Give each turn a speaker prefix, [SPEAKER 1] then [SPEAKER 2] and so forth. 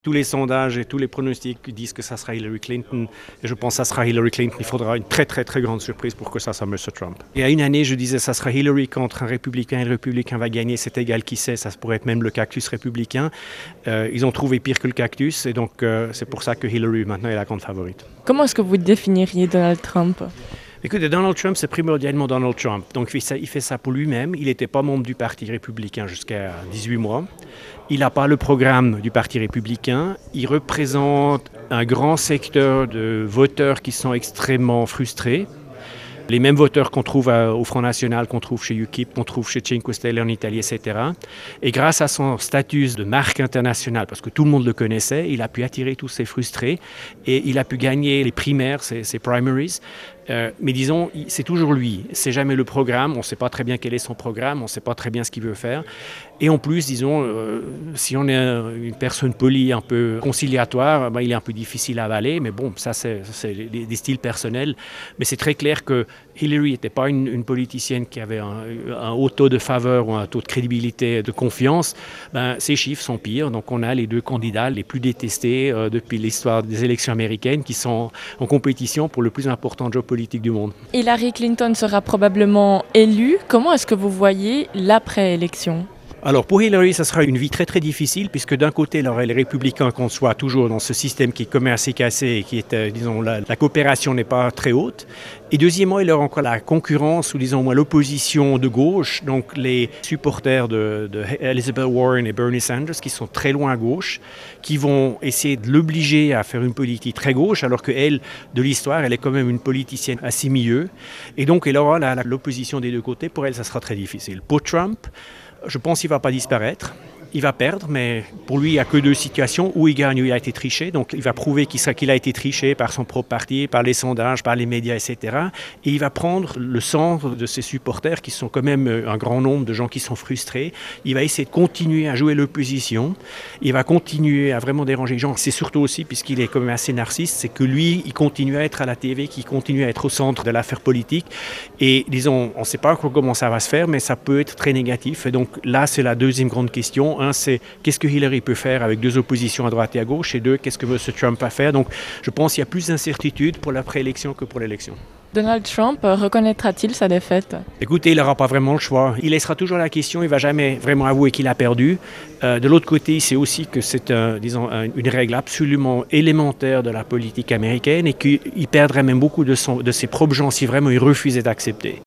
[SPEAKER 1] Tous les sondages et tous les pronostics disent que ça sera Hillary Clinton. Et je pense que ça sera Hillary Clinton. Il faudra une très très très grande surprise pour que ça soit M. Trump. Il y a une année, je disais ça sera Hillary contre un républicain et le républicain va gagner. C'est égal qui sait, ça pourrait être même le cactus républicain. Ils ont trouvé pire que le cactus et donc c'est pour ça que Hillary maintenant est la grande favorite.
[SPEAKER 2] Comment est-ce que vous définiriez Donald Trump ?
[SPEAKER 1] Écoutez, Donald Trump, c'est primordialement Donald Trump. Donc il fait ça pour lui-même. Il n'était pas membre du Parti républicain jusqu'à 18 mois. Il n'a pas le programme du Parti républicain. Il représente un grand secteur de voteurs qui sont extrêmement frustrés. Les mêmes voteurs qu'on trouve au Front National, qu'on trouve chez UKIP, qu'on trouve chez Cinque Stelle en Italie, etc. Et grâce à son statut de marque internationale, parce que tout le monde le connaissait, il a pu attirer tous ces frustrés et il a pu gagner les primaires, ces primaries. Mais disons, c'est toujours lui, c'est jamais le programme, on ne sait pas très bien quel est son programme, on ne sait pas très bien ce qu'il veut faire. Et en plus, disons, si on est une personne polie, un peu conciliatoire, il est un peu difficile à avaler, mais bon, ça c'est des styles personnels. Mais c'est très clair que Hillary n'était pas une politicienne qui avait un haut taux de faveur ou un taux de crédibilité, de confiance. Ses chiffres sont pires, donc on a les deux candidats les plus détestés depuis l'histoire des élections américaines qui sont en compétition pour le plus important job politique du monde.
[SPEAKER 2] Hillary Clinton sera probablement élue. Comment est-ce que vous voyez l'après-élection ?
[SPEAKER 1] Alors pour Hillary, ça sera une vie très très difficile puisque d'un côté, il aurait les républicains qu'on soit toujours dans ce système qui est comme assez cassé et qui est, disons, la coopération n'est pas très haute. Et deuxièmement, il aura encore la concurrence ou disons moi l'opposition de gauche, donc les supporters de Elizabeth Warren et Bernie Sanders qui sont très loin à gauche, qui vont essayer de l'obliger à faire une politique très gauche alors qu'elle, de l'histoire, elle est quand même une politicienne assez milieu. Et donc elle aura l'opposition des deux côtés. Pour elle, ça sera très difficile. Pour Trump, je pense qu'il ne va pas disparaître. Il va perdre, mais pour lui, il n'y a que deux situations où il gagne, où il a été triché. Donc, il va prouver qu'il a été triché par son propre parti, par les sondages, par les médias, etc. Et il va prendre le centre de ses supporters, qui sont quand même un grand nombre de gens qui sont frustrés. Il va essayer de continuer à jouer l'opposition. Il va continuer à vraiment déranger les gens. C'est surtout aussi, puisqu'il est quand même assez narcisse, c'est que lui, il continue à être à la TV, qu'il continue à être au centre de l'affaire politique. Et disons, on ne sait pas comment ça va se faire, mais ça peut être très négatif. Et donc là, c'est la deuxième grande question. Un, c'est qu'est-ce que Hillary peut faire avec deux oppositions à droite et à gauche, et deux, qu'est-ce que M. Trump va faire. Donc, je pense qu'il y a plus d'incertitude pour la préélection que pour l'élection.
[SPEAKER 2] Donald Trump reconnaîtra-t-il sa défaite ?
[SPEAKER 1] Écoutez, il n'aura pas vraiment le choix. Il laissera toujours la question, il ne va jamais vraiment avouer qu'il a perdu. De l'autre côté, il sait aussi que c'est une règle absolument élémentaire de la politique américaine et qu'il perdrait même beaucoup de ses propres gens si vraiment il refusait d'accepter.